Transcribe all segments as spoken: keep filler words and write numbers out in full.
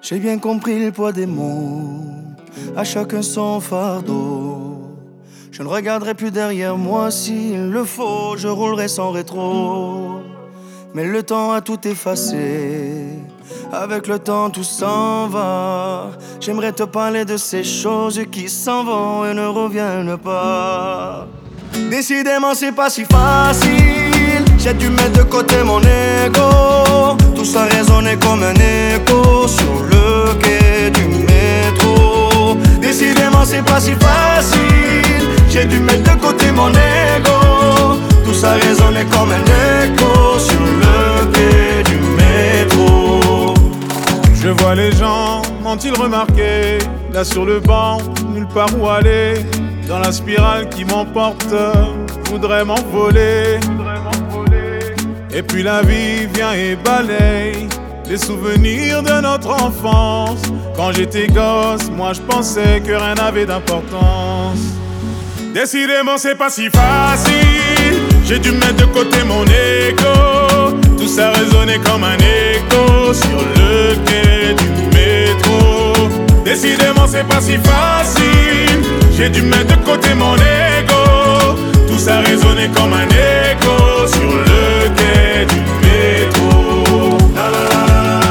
J'ai bien compris le poids des mots, à chacun son fardeau. Je ne regarderai plus derrière moi s'il le faut, je roulerai sans rétro. Mais le temps a tout effacé, avec le temps tout s'en va. J'aimerais te parler de ces choses qui s'en vont et ne reviennent pas. Décidément c'est pas si facile, j'ai dû mettre de côté mon ego. Tout ça résonnait comme un écho sur le quai du métro. Décidément c'est pas si facile, j'ai dû mettre de côté mon ego. Tout ça résonnait comme un écho sur le quai du métro. Je vois les gens, ont-ils remarqué? Là sur le banc, nulle part où aller. Dans la spirale qui m'emporte, voudrais m'envoler. Et puis la vie vient et balaye les souvenirs de notre enfance. Quand j'étais gosse, moi je pensais que rien n'avait d'importance. Décidément c'est pas si facile, j'ai dû mettre de côté mon ego. Tout ça résonnait comme un écho sur le quai du métro. Décidément c'est pas si facile, j'ai dû mettre de côté mon ego. Tout ça résonnait comme un écho sur le quai du métro. La, la, la.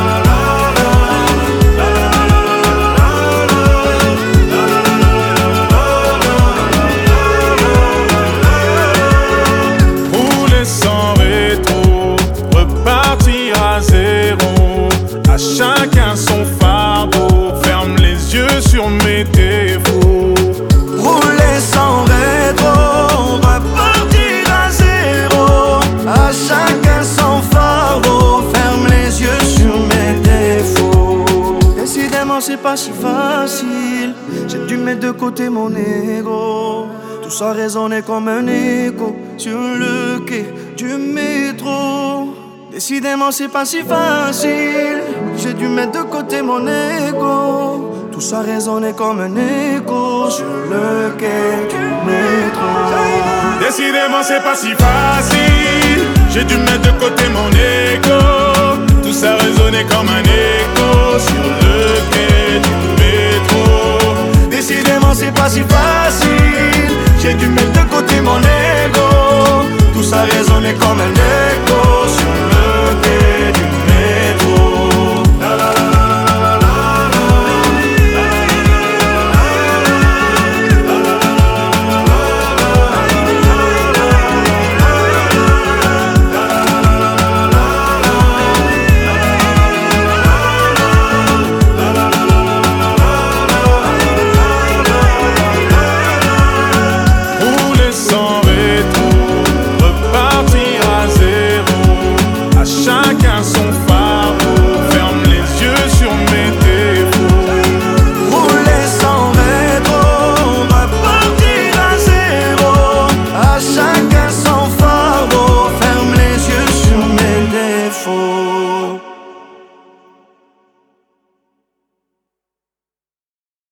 À chacun son fardeau, ferme les yeux sur mes défauts. Rouler sans rétro, repartir à zéro. À chacun son fardeau, ferme les yeux sur mes défauts. Décidément c'est pas si facile, j'ai dû mettre de côté mon ego. Tout ça résonnait comme un écho sur le quai du métro. Décidément c'est pas si facile, j'ai dû mettre de côté mon ego. Tout ça résonnait comme un écho sur le quai du métro. Décidément c'est pas si facile, j'ai dû mettre de côté mon ego. Tout ça résonnait comme un écho sur le quai du métro. Décidément c'est pas si facile, j'ai dû mettre de côté mon ego. Tout ça résonnait comme un écho sur